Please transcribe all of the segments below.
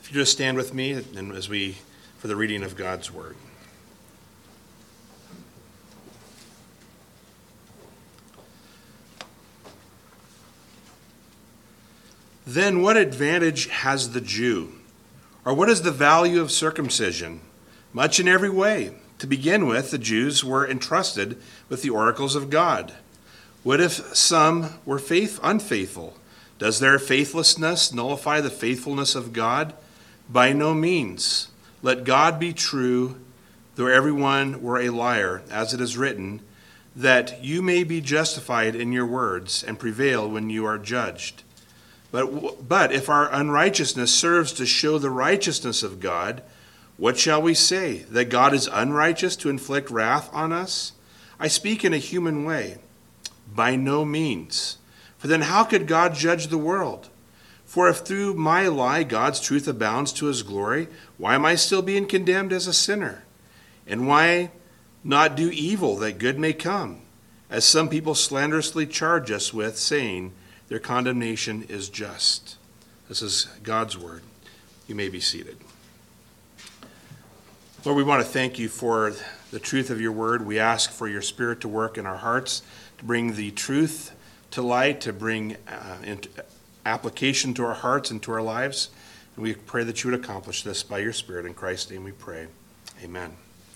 If you just stand with me and for the reading of God's word. Then what advantage has the Jew? Or what is the value of circumcision? Much in every way. To begin with, the Jews were entrusted with the oracles of God. What if some were unfaithful? Does their faithlessness nullify the faithfulness of God? By no means. Let God be true, though everyone were a liar, as it is written, that you may be justified in your words and prevail when you are judged. But if our unrighteousness serves to show the righteousness of God, what shall we say? That God is unrighteous to inflict wrath on us? I speak in a human way. By no means. For then how could God judge the world? For if through my lie God's truth abounds to his glory, why am I still being condemned as a sinner? And why not do evil that good may come? As some people slanderously charge us with, saying, their condemnation is just. This is God's word. You may be seated. Lord, we want to thank you for the truth of your word. We ask for your Spirit to work in our hearts, to bring the truth to light, to bring application to our hearts and to our lives. And we pray that you would accomplish this by your Spirit. In Christ's name we pray. Amen.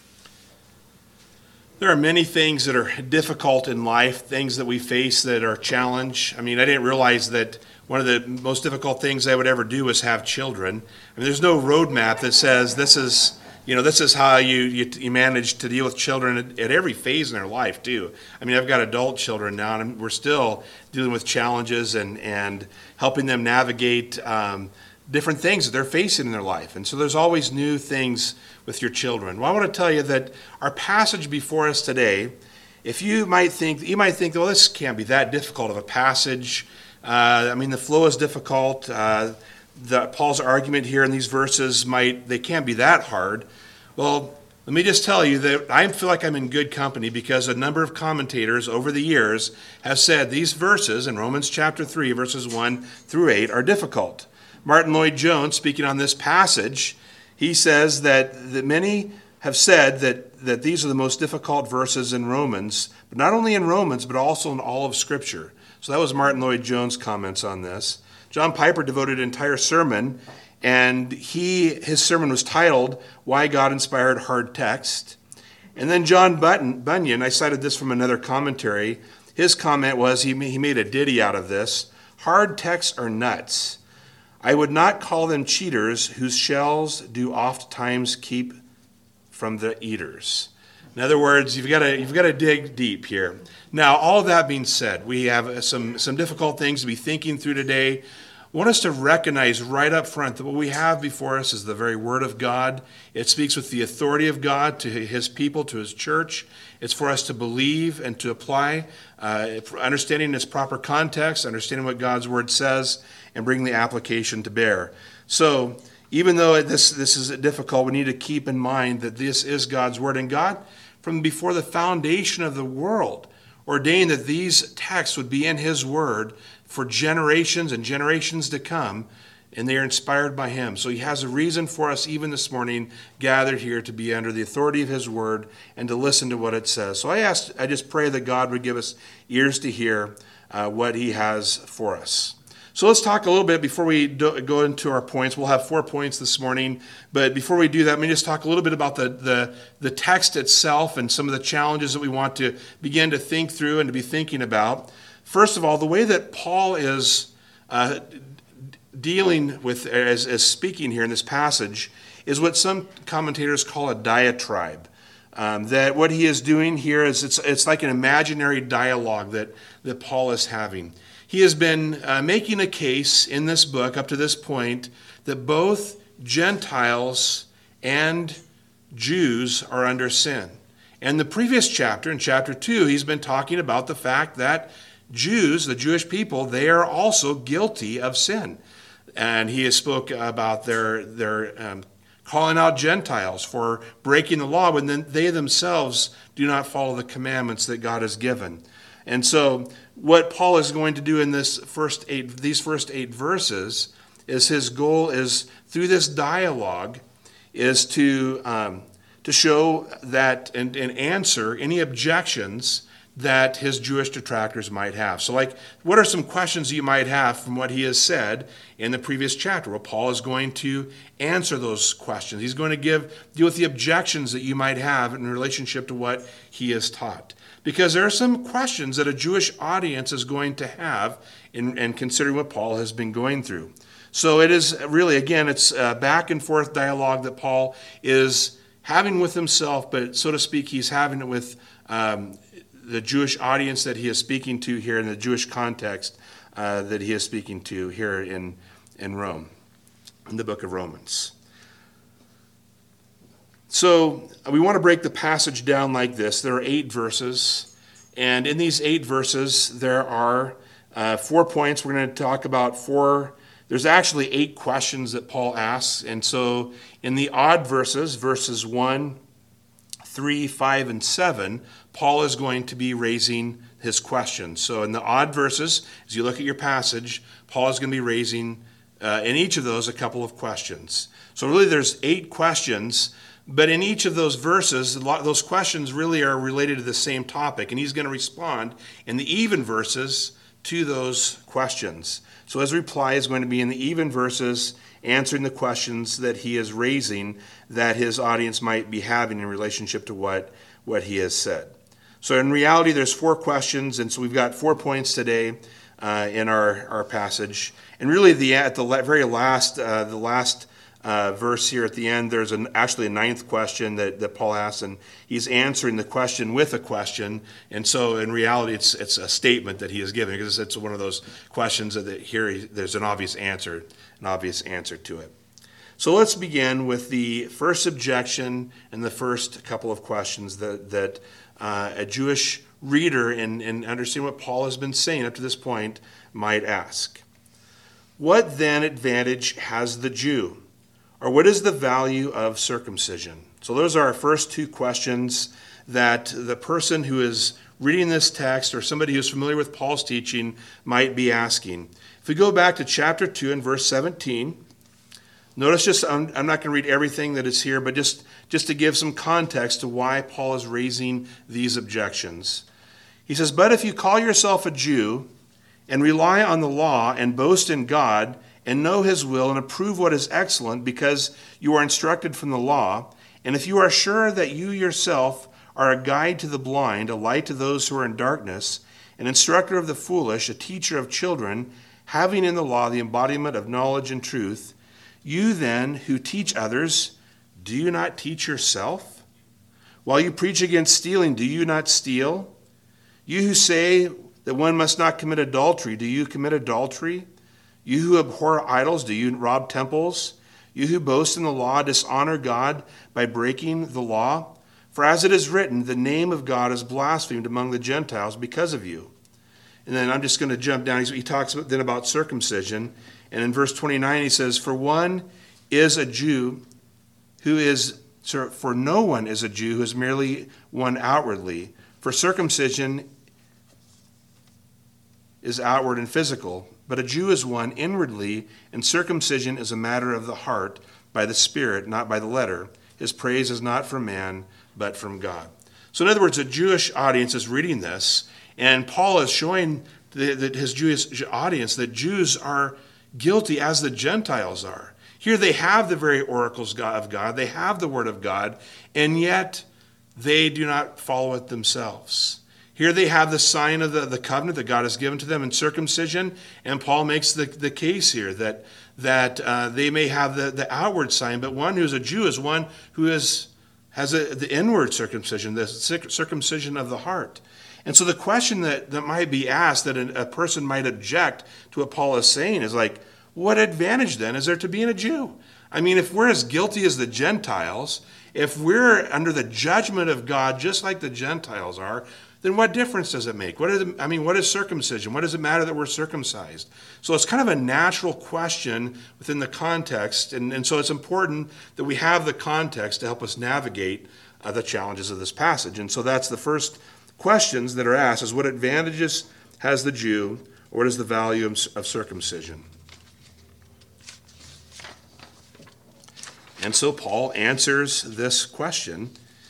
There are many things that are difficult in life, things that we face that are a challenge. I mean, I didn't realize that one of the most difficult things I would ever do was have children. I mean, there's no roadmap that says this is how you manage to deal with children at every phase in their life, too. I mean, I've got adult children now, and we're still dealing with challenges and helping them navigate different things that they're facing in their life. And so there's always new things with your children. Well, I want to tell you that our passage before us today, you might think, well, this can't be that difficult of a passage. The flow is difficult. Paul's argument here in these verses they can't be that hard. Well, let me just tell you that I feel like I'm in good company because a number of commentators over the years have said these verses in Romans chapter 3, verses 1 through 8 are difficult. Martin Lloyd-Jones, speaking on this passage, he says that many have said that these are the most difficult verses in Romans, but not only in Romans, but also in all of Scripture. So that was Martin Lloyd-Jones' comments on this. John Piper devoted an entire sermon, and his sermon was titled, Why God Inspired Hard Text. And then John Bunyan, I cited this from another commentary, his comment was, he made a ditty out of this, hard texts are nuts. I would not call them cheaters whose shells do oft times keep from the eaters. In other words, you've got to dig deep here. Now, all of that being said, we have some difficult things to be thinking through today. I want us to recognize right up front that what we have before us is the very Word of God. It speaks with the authority of God to his people, to his church. It's for us to believe and to apply, understanding its proper context, understanding what God's Word says, and bring the application to bear. So, even though this is difficult, we need to keep in mind that this is God's Word. And God, from before the foundation of the world, ordained that these texts would be in his Word for generations and generations to come, and they are inspired by him. So he has a reason for us even this morning gathered here to be under the authority of his Word and to listen to what it says. So I just pray that God would give us ears to hear what he has for us. So let's talk a little bit before we go into our points. We'll have 4 points this morning, but before we do that, let me just talk a little bit about the text itself and some of the challenges that we want to begin to think through and to be thinking about. First of all, the way that Paul is dealing with, as speaking here in this passage, is what some commentators call a diatribe. That what he is doing here is it's like an imaginary dialogue that Paul is having. He has been making a case in this book up to this point that both Gentiles and Jews are under sin. And the previous chapter, in chapter 2, he's been talking about the fact that Jews, the Jewish people, they are also guilty of sin. And he has spoke about their calling out Gentiles for breaking the law when they themselves do not follow the commandments that God has given. And so what Paul is going to do in these first eight verses is his goal is through this dialogue is to show that and answer any objections that his Jewish detractors might have. So like, what are some questions you might have from what he has said in the previous chapter? Well, Paul is going to answer those questions. He's going to deal with the objections that you might have in relationship to what he has taught. Because there are some questions that a Jewish audience is going to have in considering what Paul has been going through. So it is really, again, it's a back and forth dialogue that Paul is having with himself, but so to speak, he's having it with the Jewish audience that he is speaking to here in the Jewish context that he is speaking to here in Rome, in the book of Romans. So we want to break the passage down like this. There are 8 verses, and in these 8 verses, there are 4 points. We're going to talk about 4. There's actually 8 questions that Paul asks, and so in the odd verses, verses 1, 3, 5, and 7, Paul is going to be raising his questions. So in the odd verses, as you look at your passage, Paul is going to be raising in each of those a couple of questions. So really there's 8 questions, but in each of those verses, those questions really are related to the same topic, and he's going to respond in the even verses to those questions. So his reply is going to be in the even verses, answering the questions that he is raising that his audience might be having in relationship to what he has said. So in reality, there's 4 questions, and so we've got 4 points today in our passage. And really, at the very last, the last verse here at the end, there's actually a 9th question that Paul asks, and he's answering the question with a question. And so in reality, it's a statement that he is giving, because it's one of those questions that here there's an obvious answer to it. So let's begin with the first objection and the first couple of questions that a Jewish reader and understanding what Paul has been saying up to this point might ask. What then advantage has the Jew? Or what is the value of circumcision? So those are our first 2 questions that the person who is reading this text or somebody who's familiar with Paul's teaching might be asking. If we go back to chapter 2 and verse 17, notice I'm not going to read everything that is here, but just to give some context to why Paul is raising these objections. He says, "But if you call yourself a Jew and rely on the law and boast in God and know his will and approve what is excellent because you are instructed from the law, and if you are sure that you yourself are a guide to the blind, a light to those who are in darkness, an instructor of the foolish, a teacher of children, having in the law the embodiment of knowledge and truth, you then who teach others, do you not teach yourself? While you preach against stealing, do you not steal? You who say that one must not commit adultery, do you commit adultery? You who abhor idols, do you rob temples? You who boast in the law, dishonor God by breaking the law? For as it is written, the name of God is blasphemed among the Gentiles because of you." And then I'm just going to jump down. He talks then about circumcision. And in verse 29, he says, For no one is a Jew who is merely one outwardly. For circumcision is outward and physical, but a Jew is one inwardly, and circumcision is a matter of the heart, by the Spirit, not by the letter. His praise is not from man, but from God. So in other words, a Jewish audience is reading this, and Paul is showing his Jewish audience that Jews are guilty as the Gentiles are. Here they have the very oracles of God, they have the Word of God, and yet they do not follow it themselves. Here they have the sign of the covenant that God has given to them in circumcision, and Paul makes the case here that they may have the outward sign, but one who's a Jew is one who has the inward circumcision, the circumcision of the heart. And so the question that might be asked, that a person might object to what Paul is saying, is like, what advantage then is there to being a Jew? I mean, if we're as guilty as the Gentiles, if we're under the judgment of God just like the Gentiles are, then what difference does it make? What is circumcision? What does it matter that we're circumcised? So it's kind of a natural question within the context, and so it's important that we have the context to help us navigate the challenges of this passage. And so that's the first questions that are asked, is what advantages has the Jew, or what is the value of circumcision? And so Paul answers this question.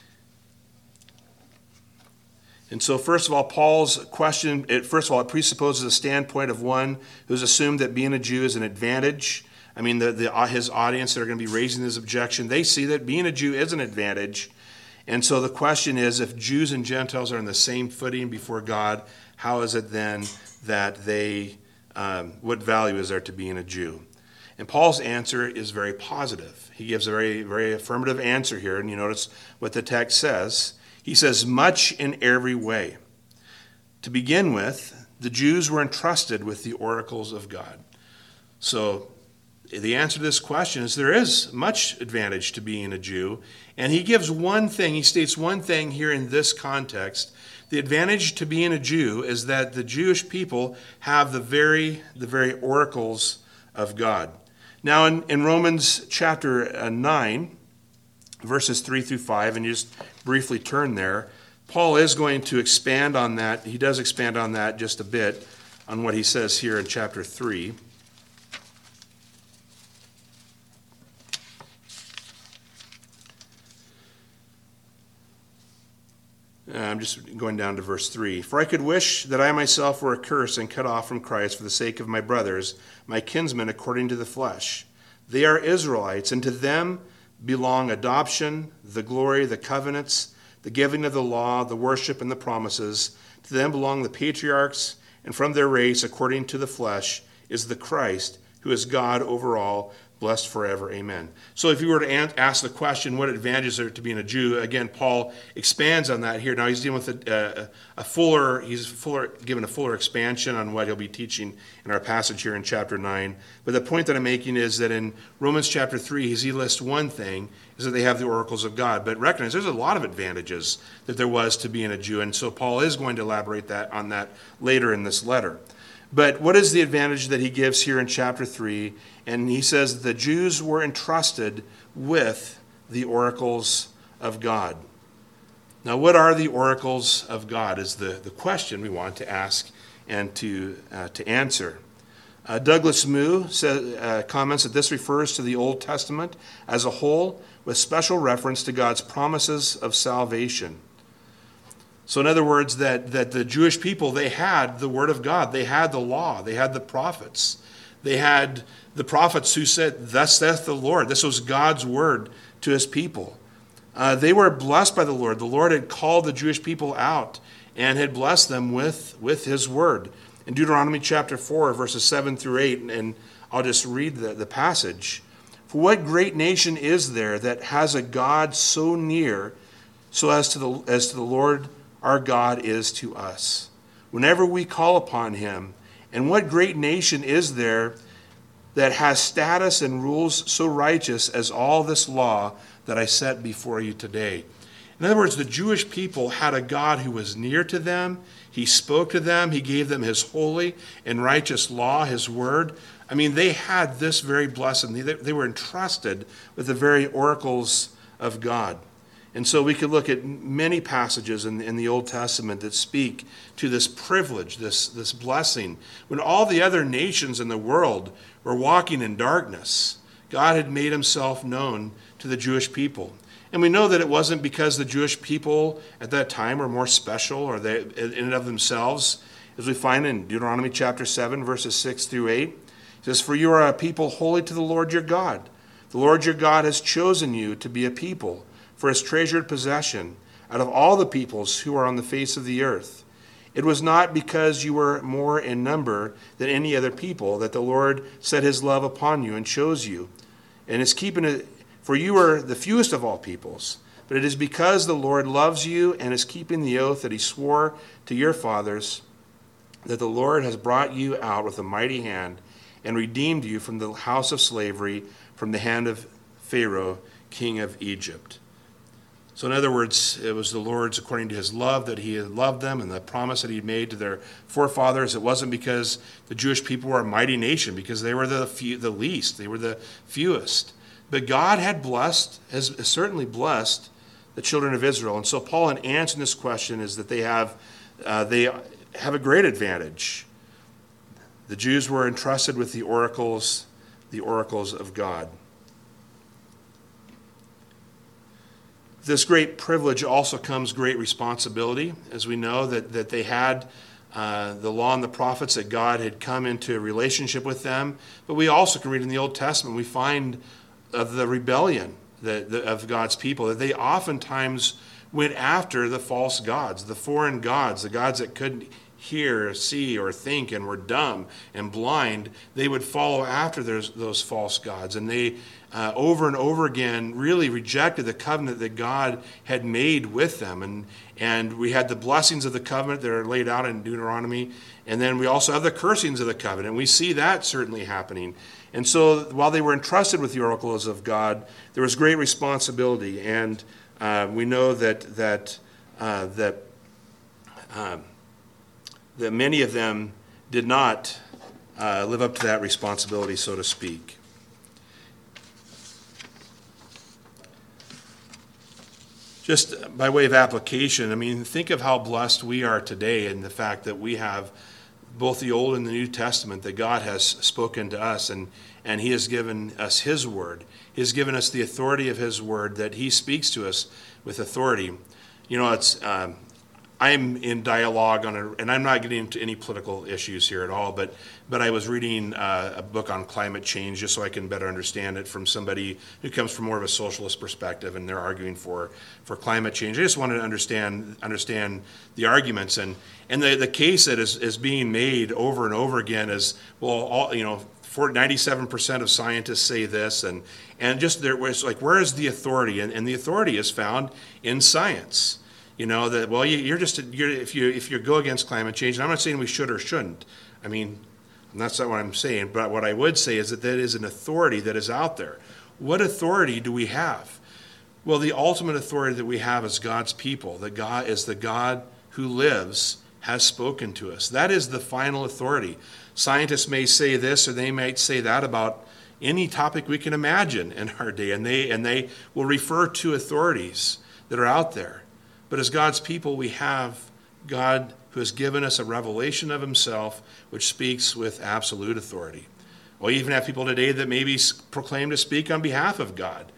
And so first of all, Paul's question, it presupposes a standpoint of one who's assumed that being a Jew is an advantage. I mean, his audience that are going to be raising this objection, they see that being a Jew is an advantage. And so the question is, if Jews and Gentiles are on the same footing before God, how is it then that what value is there to being a Jew? And Paul's answer is very positive. He gives a very, very affirmative answer here, and you notice what the text says. He says, much in every way. To begin with, the Jews were entrusted with the oracles of God. So the answer to this question is there is much advantage to being a Jew. And he gives one thing, he states one thing here in this context. The advantage to being a Jew is that the Jewish people have the very oracles of God. Now in Romans chapter 9, verses 3 through 5, and you just briefly turn there, Paul is going to expand on that. He does expand on that just a bit on what he says here in chapter 3. I'm just going down to verse 3. For I could wish that I myself were accursed and cut off from Christ for the sake of my brothers, my kinsmen according to the flesh. They are Israelites, and to them belong adoption, the glory, the covenants, the giving of the law, the worship, and the promises. To them belong the patriarchs, and from their race, according to the flesh, is the Christ, who is God over all, blessed forever. Amen. So if you were to ask the question, what advantages are to being a Jew? Again, Paul expands on that here. Now he's dealing with given a fuller expansion on what he'll be teaching in our passage here in chapter 9. But the point that I'm making is that in Romans chapter 3, as he lists one thing, is that they have the oracles of God. But recognize there's a lot of advantages that there was to being a Jew. And so Paul is going to elaborate on that later in this letter. But what is the advantage that he gives here in chapter 3? And he says the Jews were entrusted with the oracles of God. Now, what are the oracles of God is the question we want to ask and to answer. Douglas Moo comments that this refers to the Old Testament as a whole with special reference to God's promises of salvation. So in other words, that the Jewish people, they had the Word of God. They had the law. They had the prophets. They had the prophets who said, thus saith the Lord. This was God's word to his people. They were blessed by the Lord. The Lord had called the Jewish people out and had blessed them with his word. In Deuteronomy chapter 4, verses 7 through 8, and I'll just read the passage. For what great nation is there that has a God so near, so as to the Lord our God is to us, whenever we call upon him? And what great nation is there that has status and rules so righteous as all this law that I set before you today? In other words, the Jewish people had a God who was near to them. He spoke to them. He gave them his holy and righteous law, his word. I mean, they had this very blessing. They were entrusted with the very oracles of God. And so we could look at many passages in the Old Testament that speak to this privilege, this blessing. When all the other nations in the world were walking in darkness, God had made himself known to the Jewish people. And we know that it wasn't because the Jewish people at that time were more special or they in and of themselves. As we find in Deuteronomy chapter 7, verses 6 through 8, it says, For you are a people holy to the Lord your God. The Lord your God has chosen you to be a people for his treasured possession out of all the peoples who are on the face of the earth. It was not because you were more in number than any other people that the Lord set his love upon you and chose you, and is keeping it, for you are the fewest of all peoples. But it is because the Lord loves you and is keeping the oath that he swore to your fathers, that the Lord has brought you out with a mighty hand and redeemed you from the house of slavery, from the hand of Pharaoh, king of Egypt. So in other words, it was the Lord's, according to his love, that he had loved them and the promise that he had made to their forefathers. It wasn't because the Jewish people were a mighty nation, because they were the least, they were the fewest. But God had has certainly blessed the children of Israel. And so Paul, in answering this question, is that they have a great advantage. The Jews were entrusted with the oracles of God. this great privilege also comes great responsibility, as we know that they had the law and the prophets, that God had come into a relationship with them. But we also can read in the Old Testament, we find of the rebellion of God's people, that they oftentimes went after the false gods, the foreign gods, the gods that couldn't hear, see, or think, and were dumb and blind. They would follow after those false gods, and they over and over again really rejected the covenant that God had made with them. And we had the blessings of the covenant that are laid out in Deuteronomy, and then we also have the cursings of the covenant. We see that certainly happening. And so while they were entrusted with the oracles of God, there was great responsibility, and we know that many of them did not live up to that responsibility, so to speak. Just by way of application, I mean, think of how blessed we are today in the fact that we have both the Old and the New Testament, that God has spoken to us, and He has given us His Word. He has given us the authority of His Word, that He speaks to us with authority. You know, I'm in dialogue and I'm not getting into any political issues here at all, but I was reading a book on climate change just so I can better understand it from somebody who comes from more of a socialist perspective, and they're arguing for climate change. I just wanted to understand the arguments, and the case that is being made over and over again is, well, 97% of scientists say this, and just there was like, where is the authority? And the authority is found in science. You know that, well, if you go against climate change, and I'm not saying we should or shouldn't. I mean, that's not what I'm saying. But what I would say is that is an authority that is out there. What authority do we have? Well, the ultimate authority that we have as God's people, that God is the God who lives, has spoken to us. That is the final authority. Scientists may say this or they might say that about any topic we can imagine in our day, and they will refer to authorities that are out there. But as God's people, we have God who has given us a revelation of Himself, which speaks with absolute authority. We even have people today that maybe proclaim to speak on behalf of God.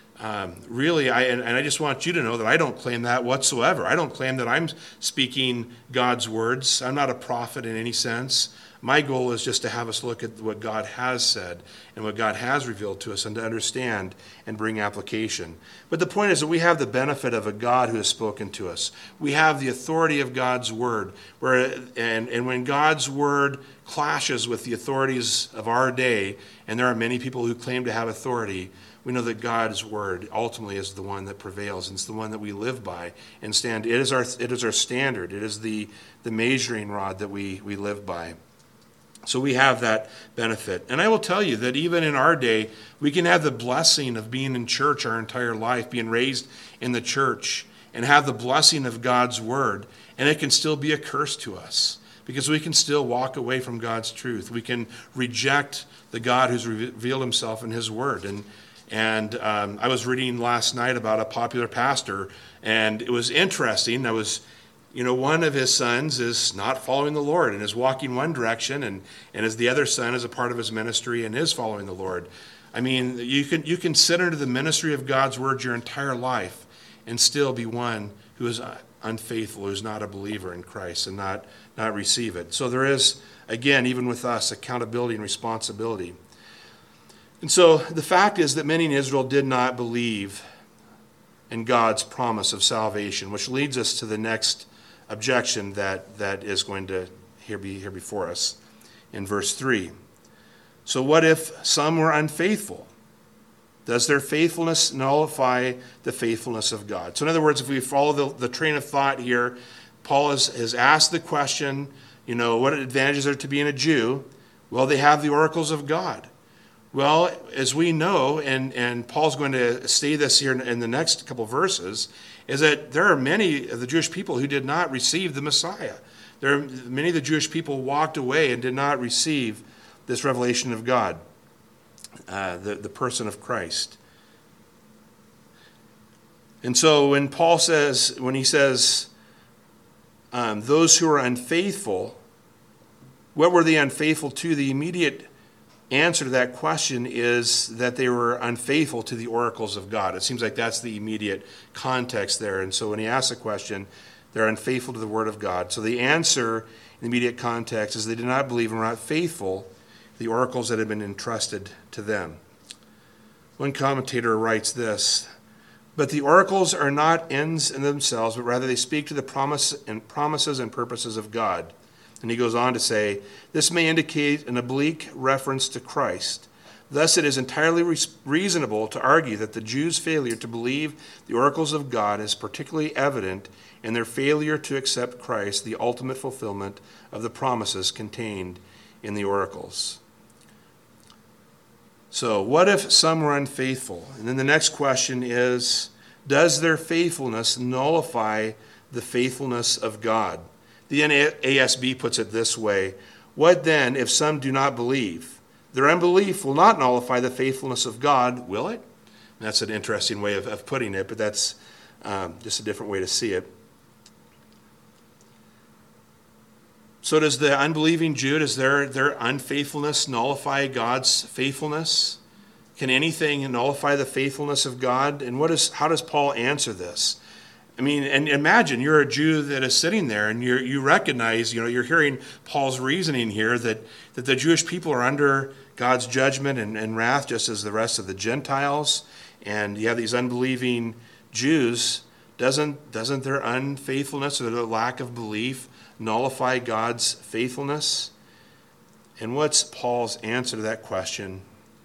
I just want you to know that I don't claim that whatsoever. I don't claim that I'm speaking God's words. I'm not a prophet in any sense. My goal is just to have us look at what God has said and what God has revealed to us, and to understand and bring application. But the point is that we have the benefit of a God who has spoken to us. We have the authority of God's word, and when God's word clashes with the authorities of our day, and there are many people who claim to have authority, we know that God's word ultimately is the one that prevails, and it's the one that we live by and stand. It is our standard. It is the measuring rod that we live by. So we have that benefit. And I will tell you that even in our day, we can have the blessing of being in church our entire life, being raised in the church, and have the blessing of God's word, and it can still be a curse to us, because we can still walk away from God's truth. We can reject the God who's revealed Himself in His word. And I was reading last night about a popular pastor, and it was interesting. One of his sons is not following the Lord and is walking one direction, and as the other son is a part of his ministry and is following the Lord. I mean, you can sit under the ministry of God's word your entire life and still be one who is unfaithful, who's not a believer in Christ, and not receive it. So there is, again, even with us, accountability and responsibility. And so the fact is that many in Israel did not believe in God's promise of salvation, which leads us to the next objection that is going to be here before us in verse 3. So what if some were unfaithful? Does their faithfulness nullify the faithfulness of God? So in other words, if we follow the train of thought here, Paul has asked the question, what advantages are to being a Jew? Well, they have the oracles of God. Well, as we know, and Paul's going to say this here in the next couple verses, is that there are many of the Jewish people who did not receive the Messiah. Many of the Jewish people walked away and did not receive this revelation of God, the person of Christ. And so when he says, those who are unfaithful, what were they unfaithful to? The immediate answer to that question is that they were unfaithful to the oracles of God. It seems like that's the immediate context there. And so when he asks the question, they're unfaithful to the word of God. So the answer in the immediate context is they did not believe and were not faithful to the oracles that had been entrusted to them. One commentator writes this: "But the oracles are not ends in themselves, but rather they speak to the promises and purposes of God." And he goes on to say, "This may indicate an oblique reference to Christ. Thus it is entirely reasonable to argue that the Jews' failure to believe the oracles of God is particularly evident in their failure to accept Christ, the ultimate fulfillment of the promises contained in the oracles." So what if some were unfaithful? And then the next question is, does their faithfulness nullify the faithfulness of God? The NASB puts it this way: "What then if some do not believe? Their unbelief will not nullify the faithfulness of God, will it?" And that's an interesting way of putting it, but that's just a different way to see it. So does the unbelieving Jew, does their unfaithfulness nullify God's faithfulness? Can anything nullify the faithfulness of God? And how does Paul answer this? I mean, and imagine you're a Jew that is sitting there and you recognize, you're hearing Paul's reasoning here that the Jewish people are under God's judgment and wrath just as the rest of the Gentiles. And you have these unbelieving Jews. Doesn't their unfaithfulness or their lack of belief nullify God's faithfulness? And what's Paul's answer to that question?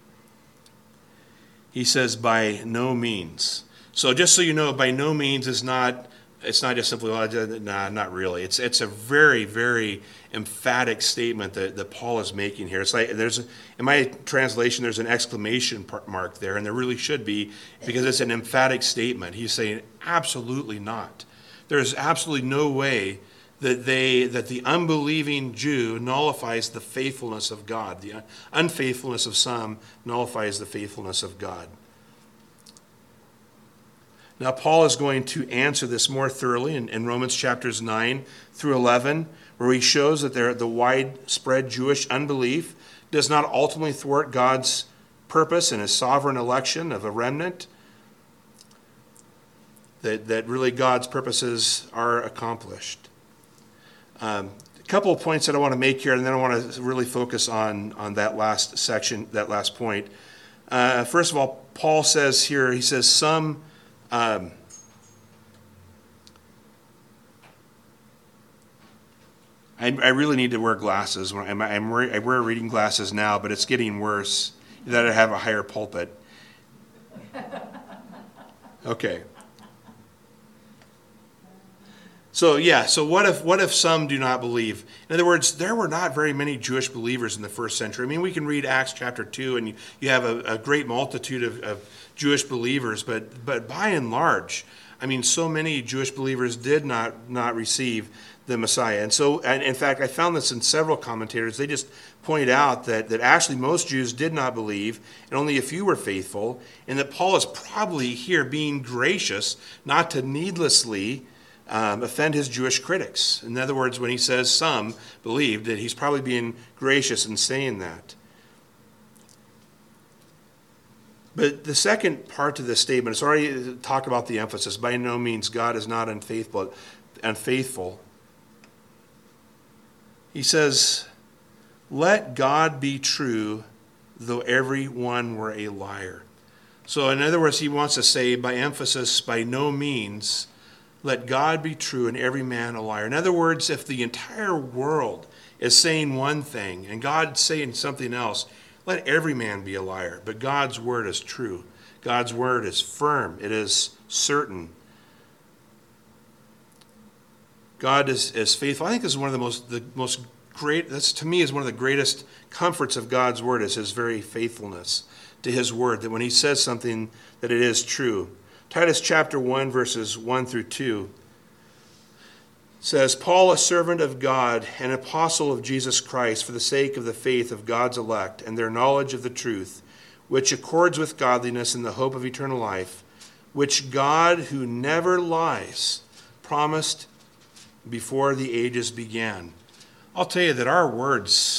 He says, by no means. So just so you know, by no means it's not just simply, nah, not really. It's a very, very emphatic statement that Paul is making here. It's like in my translation, there's an exclamation mark there, and there really should be, because it's an emphatic statement. He's saying, absolutely not. There's absolutely no way that the unbelieving Jew nullifies the faithfulness of God. The unfaithfulness of some nullifies the faithfulness of God. Now, Paul is going to answer this more thoroughly in Romans chapters 9 through 11, where he shows that the widespread Jewish unbelief does not ultimately thwart God's purpose and his sovereign election of a remnant, that really God's purposes are accomplished. A couple of points that I want to make here, and then I want to really focus on that last section, that last point. First of all, Paul says here, he says some... I really need to wear glasses. I wear reading glasses now, but it's getting worse that I have a higher pulpit. Okay. So what if some do not believe? In other words, there were not very many Jewish believers in the first century. I mean, we can read Acts chapter 2, and you have a great multitude of Jewish believers, but by and large, I mean, so many Jewish believers did not receive the Messiah. And so, and in fact, I found this in several commentators. They just point out that actually most Jews did not believe, and only a few were faithful, and that Paul is probably here being gracious not to needlessly offend his Jewish critics. In other words, when he says some believed, that he's probably being gracious in saying that. But the second part of this statement, it's already talked about the emphasis. By no means God is not unfaithful. He says, let God be true, though every one were a liar. So in other words, he wants to say, by emphasis, by no means, let God be true and every man a liar. In other words, if the entire world is saying one thing and God's saying something else, let every man be a liar. But God's word is true. God's word is firm. It is certain. God is faithful. I think this is one of the most great, that's to me is one of the greatest comforts of God's word, is his very faithfulness to his word, that when he says something, that it is true. Titus chapter 1, verses 1 through 2 says, Paul, a servant of God, an apostle of Jesus Christ, for the sake of the faith of God's elect and their knowledge of the truth, which accords with godliness in the hope of eternal life, which God, who never lies, promised before the ages began. I'll tell you that our words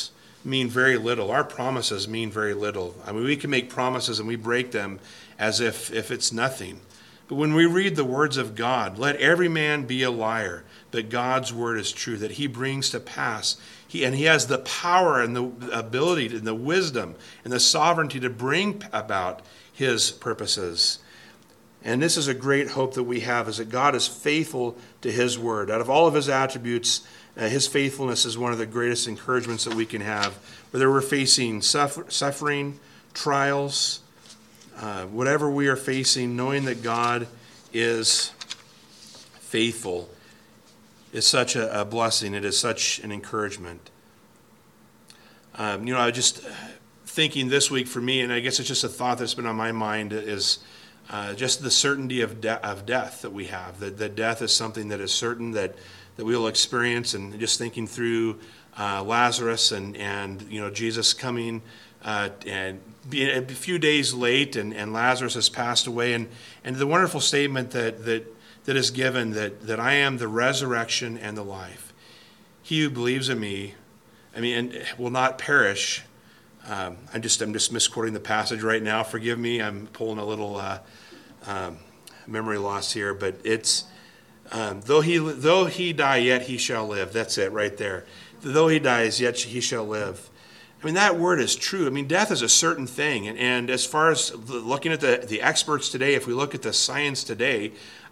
mean very little. Our promises mean very little. I mean, we can make promises and we break them as if it's nothing. But when we read the words of God, let every man be a liar, but God's word is true, that he brings to pass. He has the power and the ability and the wisdom and the sovereignty to bring about his purposes. And this is a great hope that we have, is that God is faithful to his word. Out of all of his attributes, his faithfulness is one of the greatest encouragements that we can have. Whether we're facing suffering, trials, whatever we are facing, knowing that God is faithful is such a blessing. It is such an encouragement. I was just thinking this week for me, and I guess it's just a thought that's been on my mind, is just the certainty of death that we have. That death is something that is certain, that we will experience. And just thinking through Lazarus and Jesus coming and being a few days late, and Lazarus has passed away, and the wonderful statement that is given, that I am the resurrection and the life. He who believes in me, and will not perish. I'm just misquoting the passage right now. Forgive me. I'm pulling a little memory loss here, but it's though he die, yet he shall live. That's it right there. Though he dies, yet he shall live. That word is true. Death is a certain thing. And as far as looking at the experts today, if we look at the science today,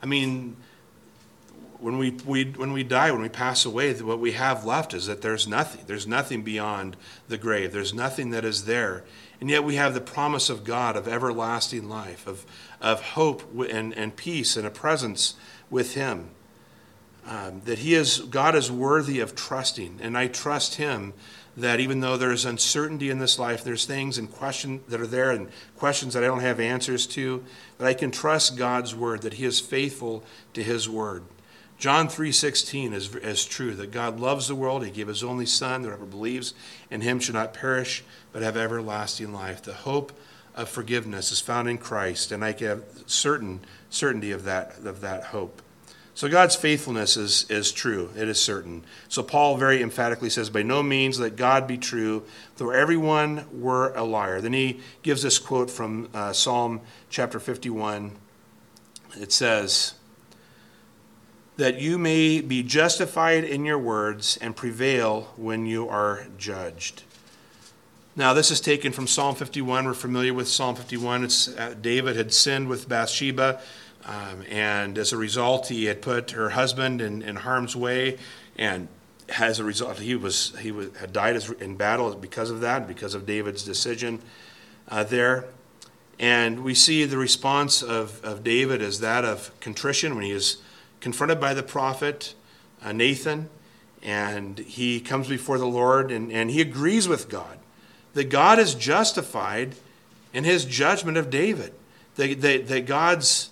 when we die, when we pass away, what we have left is that there's nothing. There's nothing beyond the grave. There's nothing that is there. And yet we have the promise of God, of everlasting life, of hope and peace and a presence with him. That God is worthy of trusting. And I trust him that even though there's uncertainty in this life, there's things and questions that are there and questions that I don't have answers to, that I can trust God's word, that he is faithful to his word. John 3:16 is true, that God loves the world. He gave his only son, that whoever believes in him should not perish, but have everlasting life. The hope of forgiveness is found in Christ, and I can have certainty of that hope. So God's faithfulness is true. It is certain. So Paul very emphatically says, by no means let God be true, though everyone were a liar. Then he gives this quote from Psalm chapter 51. It says, that you may be justified in your words and prevail when you are judged. Now, this is taken from Psalm 51. We're familiar with Psalm 51. It's David had sinned with Bathsheba, and as a result, he had put her husband in harm's way, and as a result, he had died in battle because of that, because of David's decision there. And we see the response of David as that of contrition when he is confronted by the prophet Nathan, and he comes before the Lord, and he agrees with God that God is justified in his judgment of David, that God's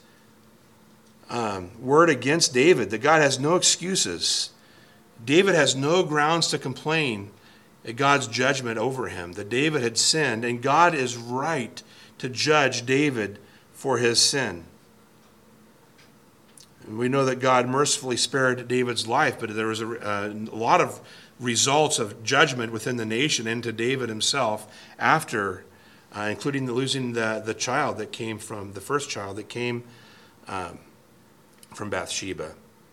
word against David, that God has no excuses. David has no grounds to complain at God's judgment over him, that David had sinned, and God is right to judge David for his sin. And we know that God mercifully spared David's life, but there was a lot of results of judgment within the nation and to David himself after, including losing the child that came from, the first child that came from Bathsheba.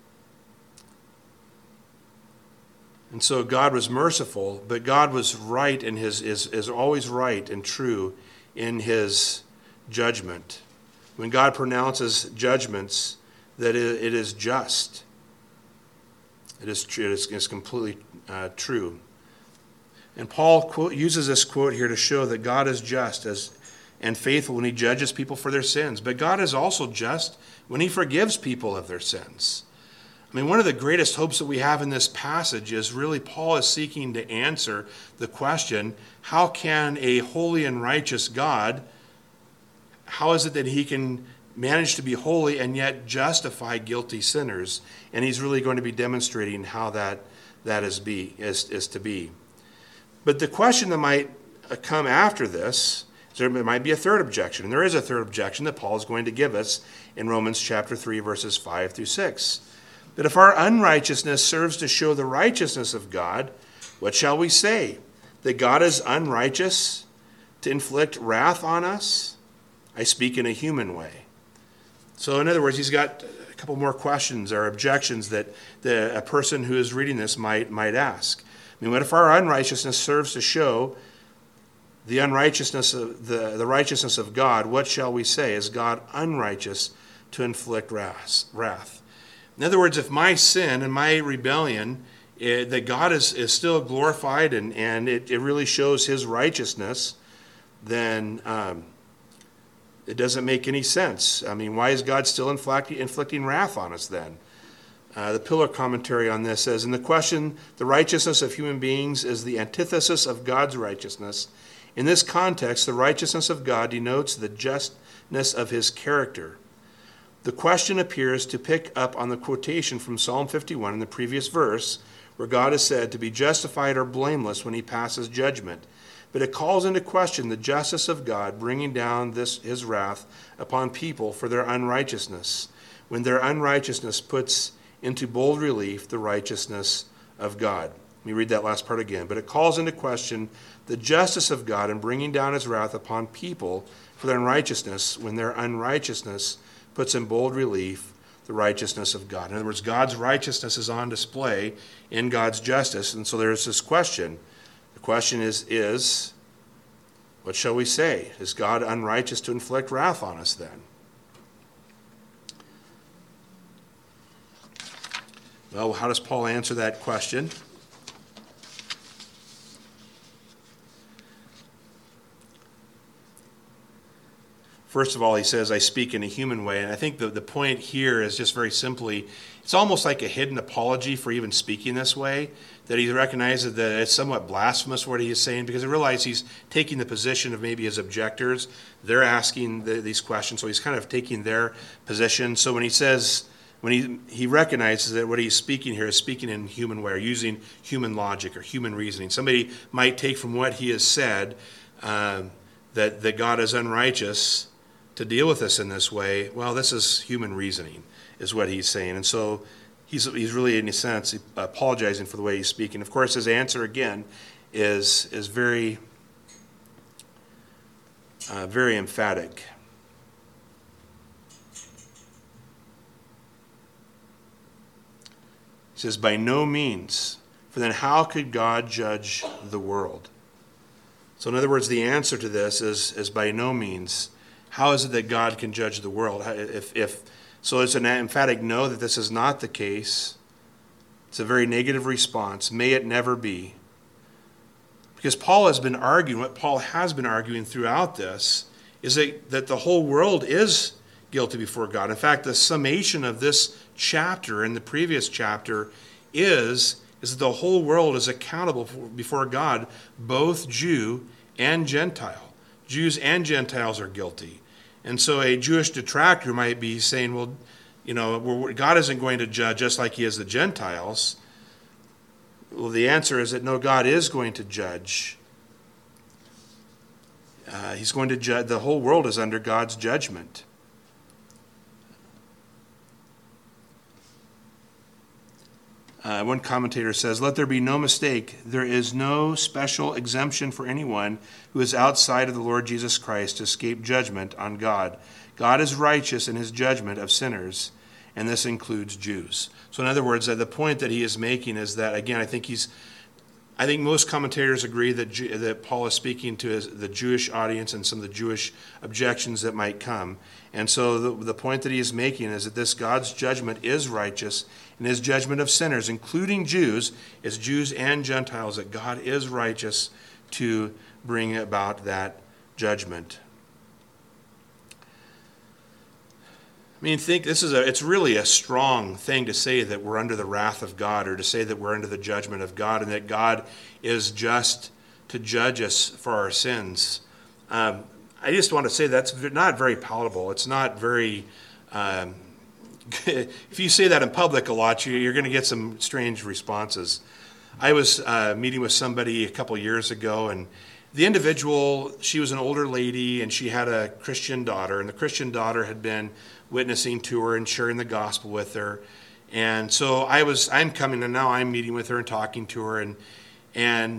And so God was merciful, but God was right in is always right and true in his judgment. When God pronounces judgments, that it is just. It is true. It is completely true. And Paul uses this quote here to show that God is just and faithful when he judges people for their sins. But God is also just when he forgives people of their sins. One of the greatest hopes that we have in this passage is really Paul is seeking to answer the question, how can a holy and righteous God, how is it that he can manage to be holy and yet justify guilty sinners? And he's really going to be demonstrating how that is to be. But the question that might come after this, there might be a third objection, and there is a third objection that Paul is going to give us in Romans chapter 3, verses 5 through 6. That if our unrighteousness serves to show the righteousness of God, what shall we say? that God is unrighteous to inflict wrath on us? I speak in a human way. So in other words, he's got a couple more questions or objections that a person who is reading this might ask. I mean, what if our unrighteousness serves to show the unrighteousness of the righteousness of God? What shall we say? Is God unrighteous to inflict wrath? In other words, if my sin and my rebellion, that God is still glorified and it really shows his righteousness, then it doesn't make any sense. I mean, why is God still inflicting wrath on us then? The Pillar commentary on this says, in the question, the righteousness of human beings is the antithesis of God's righteousness. In this context, the righteousness of God denotes the justness of his character. The question appears to pick up on the quotation from Psalm 51 in the previous verse, where God is said to be justified or blameless when he passes judgment. But it calls into question the justice of God, bringing down his wrath upon people for their unrighteousness, when their unrighteousness puts into bold relief the righteousness of God. Let me read that last part again. But it calls into question the justice of God in bringing down his wrath upon people for their unrighteousness, when their unrighteousness puts in bold relief the righteousness of God. In other words, God's righteousness is on display in God's justice. And so there's this question. The question is, what shall we say? Is God unrighteous to inflict wrath on us then? Well, how does Paul answer that question? First of all, he says, I speak in a human way. And I think the point here is just very simply, it's almost like a hidden apology for even speaking this way, that he recognizes that it's somewhat blasphemous what he is saying, because he realizes he's taking the position of maybe his objectors. They're asking these questions, so he's kind of taking their position. So when he says, when he recognizes that what he's speaking here is speaking in a human way, or using human logic or human reasoning. Somebody might take from what he has said that God is unrighteous to deal with us in this way. Well, this is human reasoning, is what he's saying. And so he's really, in a sense, apologizing for the way he's speaking. Of course, his answer, again, is very, very emphatic. He says, by no means, for then how could God judge the world? So in other words, the answer to this is by no means. How is it that God can judge the world? So it's an emphatic no that this is not the case. It's a very negative response. May it never be. Because Paul has been arguing, what Paul has been arguing throughout this is that the whole world is guilty before God. In fact, the summation of this chapter and the previous chapter is that the whole world is accountable before God, both Jew and Gentile. Jews and Gentiles are guilty. And so a Jewish detractor might be saying, well, God isn't going to judge us like he is the Gentiles. Well, the answer is that no, God is going to judge. He's going to judge. The whole world is under God's judgment. One commentator says, let there be no mistake, there is no special exemption for anyone who is outside of the Lord Jesus Christ to escape judgment on God. God is righteous in his judgment of sinners, and this includes Jews. So in other words, the point that he is making is that, again, I think most commentators agree that Paul is speaking to the Jewish audience and some of the Jewish objections that might come. And so the point that he is making is that this God's judgment is righteous, and his judgment of sinners, including Jews, is Jews and Gentiles, that God is righteous to bring about that judgment. I mean, it's really a strong thing to say that we're under the wrath of God, or to say that we're under the judgment of God, and that God is just to judge us for our sins. I just want to say that's not very palatable. It's not very, if you say that in public a lot, you're going to get some strange responses. I was meeting with somebody a couple years ago, and the individual, she was an older lady, and she had a Christian daughter, and the Christian daughter had been witnessing to her and sharing the gospel with her. And so I'm coming, and now I'm meeting with her and talking to her, and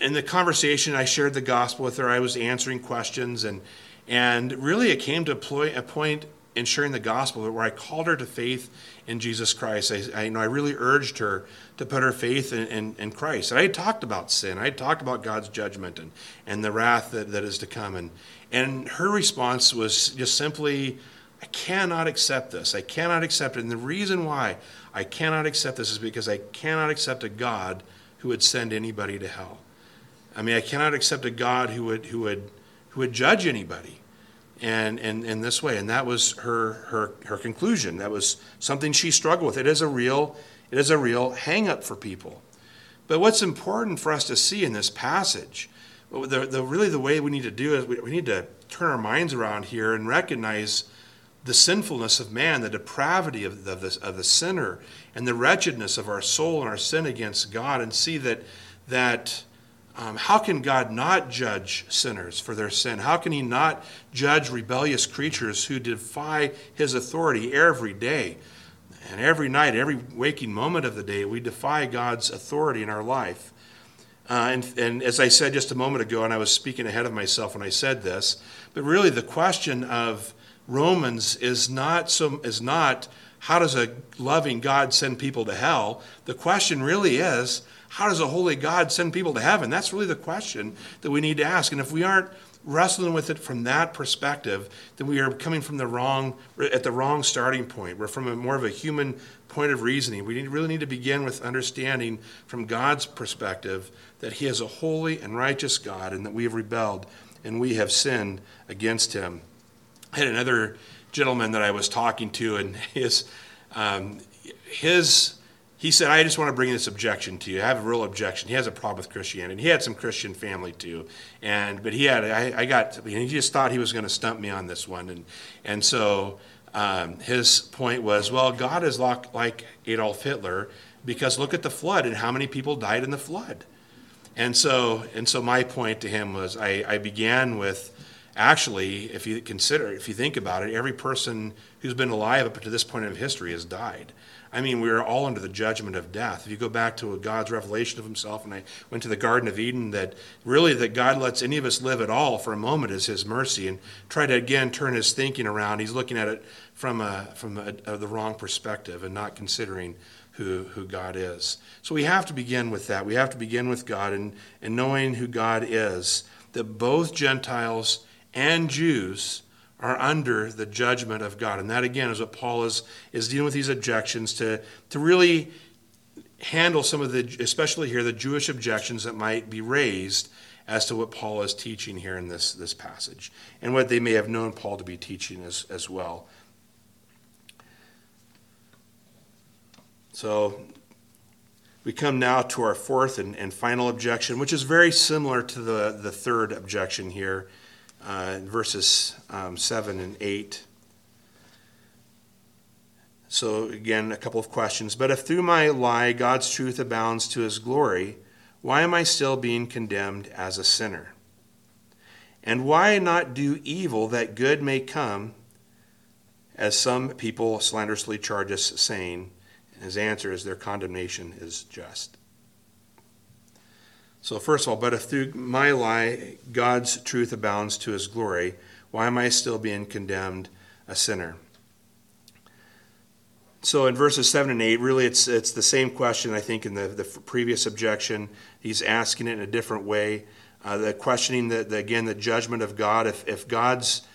in the conversation, I shared the gospel with her. I was answering questions, and really it came to a point in sharing the gospel where I called her to faith in Jesus Christ. I really urged her to put her faith in Christ. And I had talked about sin. I had talked about God's judgment and the wrath that is to come. And her response was just simply, I cannot accept this. I cannot accept it. And the reason why I cannot accept this is because I cannot accept a God who would send anybody to hell. I mean, I cannot accept a God who would judge anybody. And in this way, and that was her conclusion. That was something she struggled with. It is a real hang up for people. But what's important for us to see in this passage, the way we need to do is we need to turn our minds around here and recognize the sinfulness of man, the depravity of the sinner, and the wretchedness of our soul and our sin against God, and see that. How can God not judge sinners for their sin? How can he not judge rebellious creatures who defy his authority every day? And every night, every waking moment of the day, we defy God's authority in our life. And as I said just a moment ago, and I was speaking ahead of myself when I said this, but really the question of Romans is not how does a loving God send people to hell? The question really is, how does a holy God send people to heaven? That's really the question that we need to ask. And if we aren't wrestling with it from that perspective, then we are coming from the wrong starting point. We're from more of a human point of reasoning. We really need to begin with understanding from God's perspective that he is a holy and righteous God, and that we have rebelled and we have sinned against him. I had another gentleman that I was talking to, and he said, I just want to bring this objection to you. I have a real objection. He has a problem with Christianity. He had some Christian family too. But he just thought he was going to stump me on this one. And so his point was, well, God is like Adolf Hitler, because look at the flood and how many people died in the flood. And so my point to him was, I began with, actually, if you think about it, every person who's been alive up to this point of history has died. I mean, we are all under the judgment of death. If you go back to God's revelation of himself, and I went to the Garden of Eden, that God lets any of us live at all for a moment is his mercy, and try to again turn his thinking around. He's looking at it from the wrong perspective and not considering who God is. So we have to begin with that. We have to begin with God and knowing who God is, that both Gentiles and Jews are under the judgment of God. And that, again, is what Paul is dealing with, these objections to really handle some of the, especially here, the Jewish objections that might be raised as to what Paul is teaching here in this passage, and what they may have known Paul to be teaching as well. So we come now to our fourth and final objection, which is very similar to the third objection here. In verses 7 and 8. So again, a couple of questions. But if through my lie God's truth abounds to his glory, why am I still being condemned as a sinner? And why not do evil that good may come, as some people slanderously charge us, saying? And his answer is, their condemnation is just. So first of all, but if through my lie God's truth abounds to his glory, why am I still being condemned a sinner? So in verses 7 and 8, really it's the same question, I think, in the previous objection. He's asking it in a different way. The questioning, the judgment of God. If God's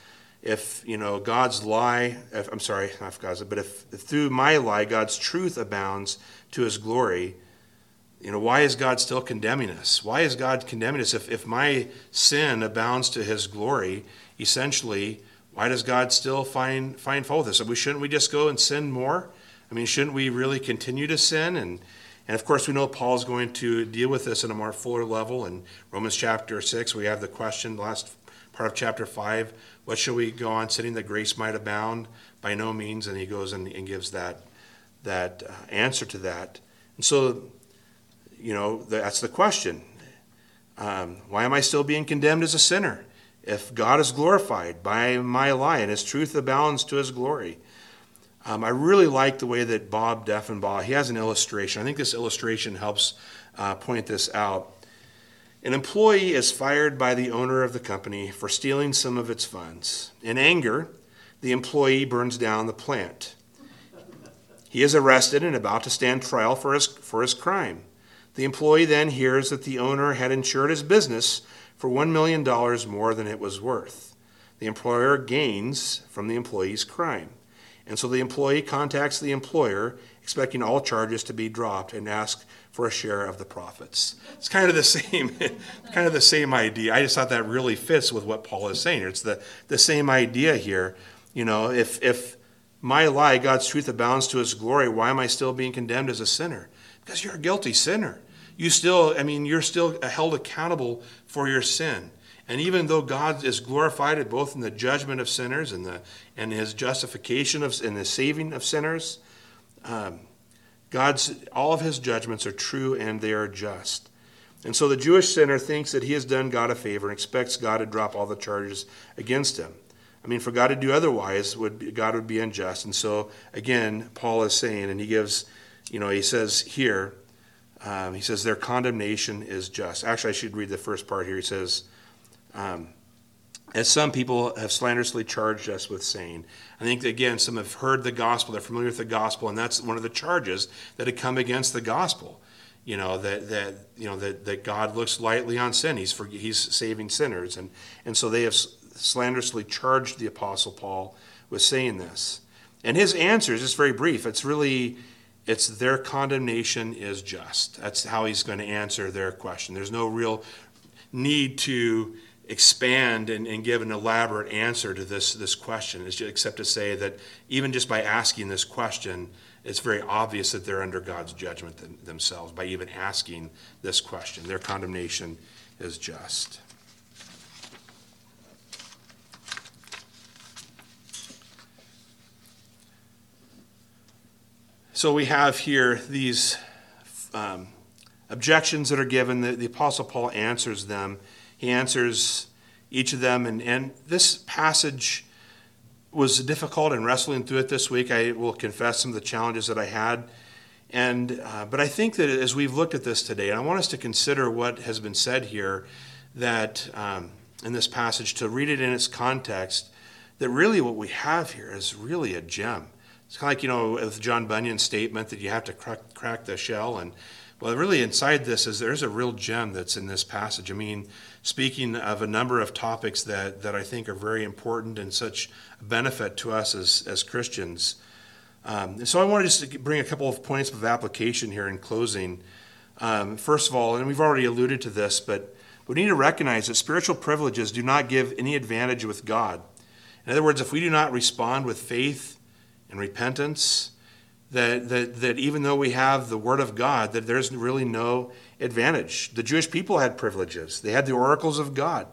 lie, but if through my lie God's truth abounds to his glory, why is God still condemning us? Why is God condemning us? If my sin abounds to his glory, essentially, why does God still find fault with us? Shouldn't we just go and sin more? I mean, shouldn't we really continue to sin? And of course, we know Paul's going to deal with this in a more fuller level. In Romans chapter 6, we have the question, the last part of chapter 5, what shall we go on sinning that grace might abound? By no means. And he goes and gives that answer to that. And so, that's the question. Why am I still being condemned as a sinner? If God is glorified by my lie and his truth abounds to his glory. I really like the way that Bob Deffinbaugh, he has an illustration. I think this illustration helps point this out. An employee is fired by the owner of the company for stealing some of its funds. In anger, the employee burns down the plant. He is arrested and about to stand trial for his crime. The employee then hears that the owner had insured his business for $1 million more than it was worth. The employer gains from the employee's crime. And so the employee contacts the employer, expecting all charges to be dropped, and asks for a share of the profits. It's kind of the same idea. I just thought that really fits with what Paul is saying. It's the same idea here. You know, if my lie, God's truth, abounds to his glory, why am I still being condemned as a sinner? Because you're a guilty sinner. You're still held accountable for your sin. And even though God is glorified both in the judgment of sinners and his justification and the saving of sinners, all of his judgments are true and they are just. And so the Jewish sinner thinks that he has done God a favor and expects God to drop all the charges against him. I mean, for God to do otherwise, God would be unjust. And so, again, Paul is saying, and he gives, he says here, he says their condemnation is just. Actually, I should read the first part here. He says, as some people have slanderously charged us with saying. I think, again, some have heard the gospel, they're familiar with the gospel, and that's one of the charges that had come against the gospel. That God looks lightly on sin. He's saving sinners. And so they have slanderously charged the Apostle Paul with saying this. And his answer is just very brief. It's their condemnation is just. That's how he's going to answer their question. There's no real need to expand and give an elaborate answer to this question, except to say that even just by asking this question, it's very obvious that they're under God's judgment themselves by even asking this question. Their condemnation is just. So we have here these objections that are given. The Apostle Paul answers them. He answers each of them. And this passage was difficult in wrestling through it this week. I will confess some of the challenges that I had. But I think that as we've looked at this today, and I want us to consider what has been said here, that in this passage, to read it in its context, that really what we have here is really a gem. It's kind of like, with John Bunyan's statement that you have to crack the shell. And well, really inside this there's a real gem that's in this passage. I mean, speaking of a number of topics that I think are very important and such benefit to us as Christians. So I want to just bring a couple of points of application here in closing. First of all, and we've already alluded to this, but we need to recognize that spiritual privileges do not give any advantage with God. In other words, if we do not respond with faith and repentance, that even though we have the Word of God, that there's really no advantage. The Jewish people had privileges. They had the oracles of God.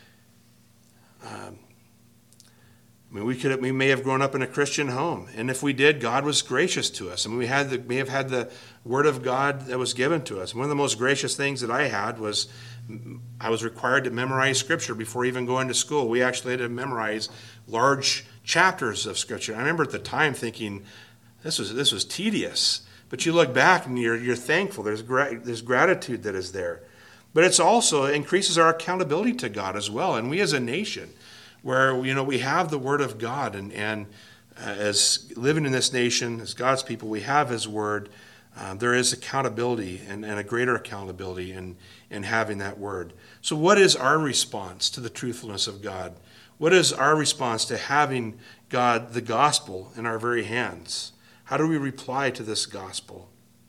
We may have grown up in a Christian home, and if we did, God was gracious to us. We may have had the Word of God that was given to us. One of the most gracious things that I had was I was required to memorize Scripture before even going to school. We actually had to memorize large chapters of Scripture. I remember at the time thinking, this was tedious. But you look back and you're thankful. There's gratitude that is there. But it's also increases our accountability to God as well. And we as a nation, where we have the Word of God, and as living in this nation, as God's people, we have His Word. There is accountability and a greater accountability in having that Word. So what is our response to the truthfulness of God? What is our response to having God, the gospel, in our very hands? How do we reply to this gospel?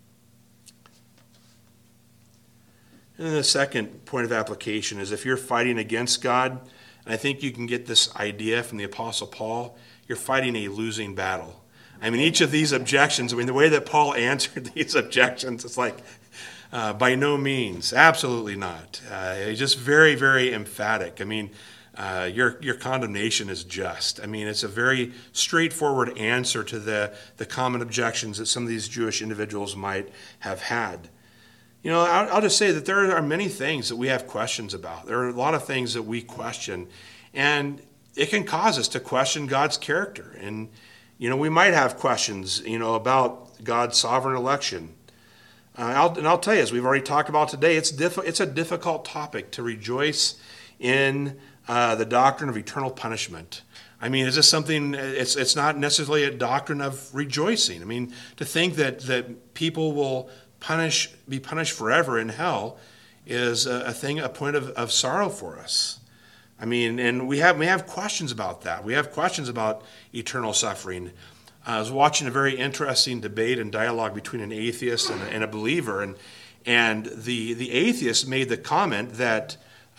And then the second point of application is if you're fighting against God, and I think you can get this idea from the Apostle Paul, you're fighting a losing battle. I mean, each of these objections, the way that Paul answered these objections, it's like, by no means, absolutely not. He's just very, very emphatic. I mean, your condemnation is just. I mean, it's a very straightforward answer to the common objections that some of these Jewish individuals might have had. I'll just say that there are many things that we have questions about. There are a lot of things that we question, and it can cause us to question God's character. And, we might have questions, about God's sovereign election. I'll tell you, as we've already talked about today, it's a difficult topic to rejoice in the doctrine of eternal punishment. I mean, is this something? It's not necessarily a doctrine of rejoicing. I mean, to think that people will be punished forever in hell is a point of sorrow for us. I mean, and we have questions about that. We have questions about eternal suffering. I was watching a very interesting debate and dialogue between an atheist and a believer, and the atheist made the comment that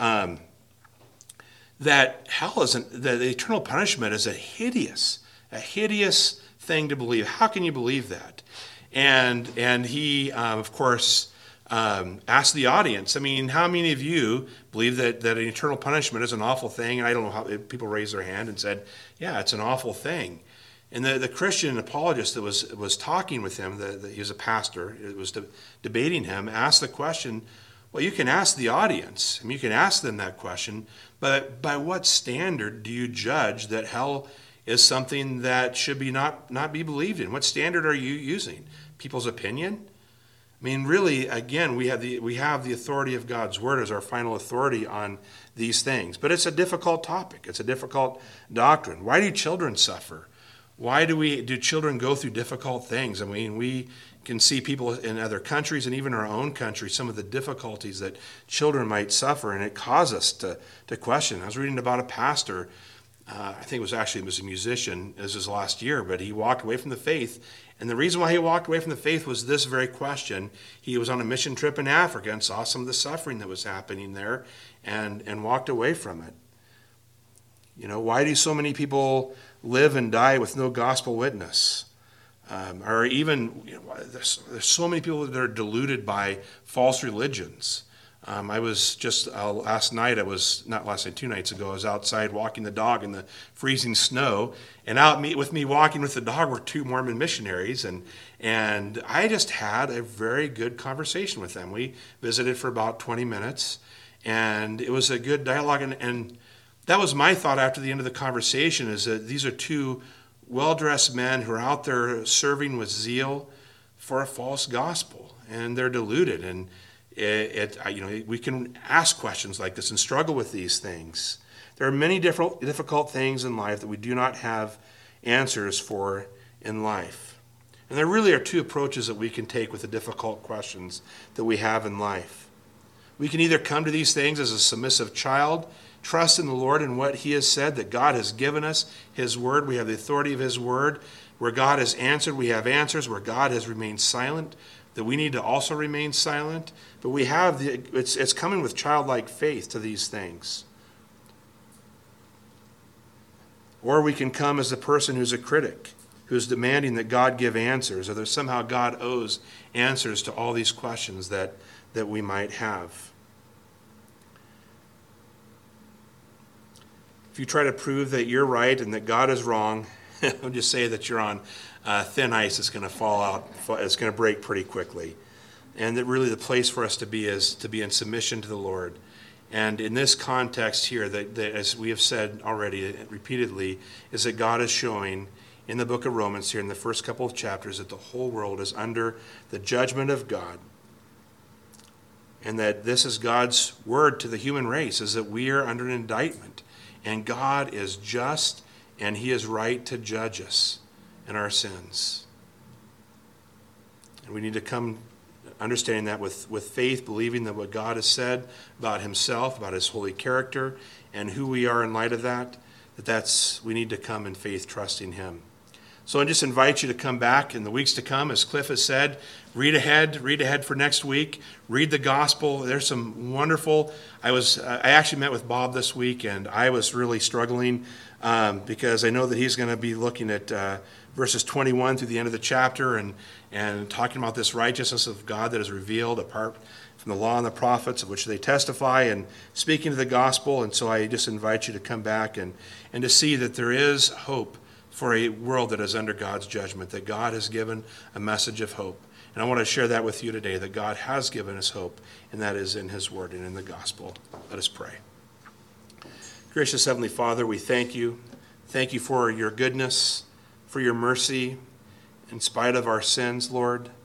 hell isn't, that the eternal punishment is a hideous thing to believe. How can you believe that? And he of course asked the audience, I mean, how many of you believe that an eternal punishment is an awful thing? And I don't know how people raised their hand and said, yeah, it's an awful thing. And the Christian apologist that was talking with him, he was a pastor, it was debating him, asked the question, well, you can ask the audience, I mean, you can ask them that question, but by what standard do you judge that hell is something that should be not be believed in? What standard are you using? People's opinion? I mean, really, again, we have the authority of God's word as our final authority on these things. But it's a difficult topic. It's a difficult doctrine. Why do children suffer? Why do children go through difficult things? I mean, we can see people in other countries and even our own country, some of the difficulties that children might suffer, and it causes us to question. I was reading about a pastor, I think it was a musician, this was last year, but he walked away from the faith. And the reason why he walked away from the faith was this very question. He was on a mission trip in Africa and saw some of the suffering that was happening there and walked away from it. You know, why do so many people live and die with no gospel witness? Or even, there's so many people that are deluded by false religions. I was just last night, not last night, 2 nights ago, I was outside walking the dog in the freezing snow, and out with me walking with the dog were 2 Mormon missionaries, and I just had a very good conversation with them. We visited for about 20 minutes, and it was a good dialogue, and that was my thought after the end of the conversation, is that these are 2 well-dressed men who are out there serving with zeal for a false gospel, and they're deluded, and we can ask questions like this and struggle with these things. There are many difficult things in life that we do not have answers for in life. And there really are 2 approaches that we can take with the difficult questions that we have in life. We can either come to these things as a submissive child, trust in the Lord and what he has said, that God has given us his word. We have the authority of his word. Where God has answered, we have answers. Where God has remained silent, that we need to also remain silent. But we have it's coming with childlike faith to these things. Or we can come as the person who's a critic, who's demanding that God give answers, or that somehow God owes answers to all these questions that we might have. If you try to prove that you're right and that God is wrong, I'll just say that you're on thin ice. It's going to fall out. It's going to break pretty quickly. And that really the place for us to be is to be in submission to the Lord. And in this context here, that as we have said already repeatedly, is that God is showing in the book of Romans here in the first couple of chapters that the whole world is under the judgment of God. And that this is God's word to the human race, is that we are under an indictment. And God is just and he is right to judge us in our sins. And we need to come understanding that with faith, believing that what God has said about himself, about his holy character, and who we are in light of that, we need to come in faith, trusting him. So I just invite you to come back in the weeks to come, as Cliff has said. Read ahead for next week. Read the gospel. There's some wonderful. I actually met with Bob this week, and I was really struggling because I know that he's going to be looking at verses 21 through the end of the chapter and talking about this righteousness of God that is revealed apart from the law and the prophets, of which they testify, and speaking to the gospel. And so I just invite you to come back and to see that there is hope for a world that is under God's judgment, that God has given a message of hope. And I want to share that with you today, that God has given us hope, and that is in his word and in the gospel. Let us pray. Gracious Heavenly Father, we thank you. Thank you for your goodness, for your mercy, in spite of our sins, Lord.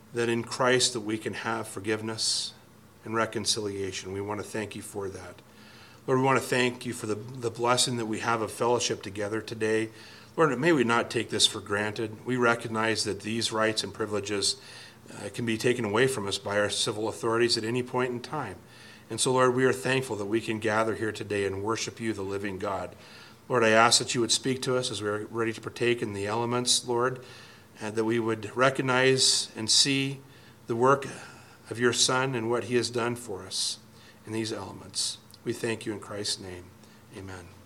that in Christ that we can have forgiveness and reconciliation. We want to thank you for that. Lord, we want to thank you for the blessing that we have of fellowship together today. Lord, may we not take this for granted. We recognize that these rights and privileges can be taken away from us by our civil authorities at any point in time. And so, Lord, we are thankful that we can gather here today and worship you, the living God. Lord, I ask that you would speak to us as we are ready to partake in the elements, Lord, and that we would recognize and see the work of your Son and what he has done for us in these elements. We thank you in Christ's name. Amen.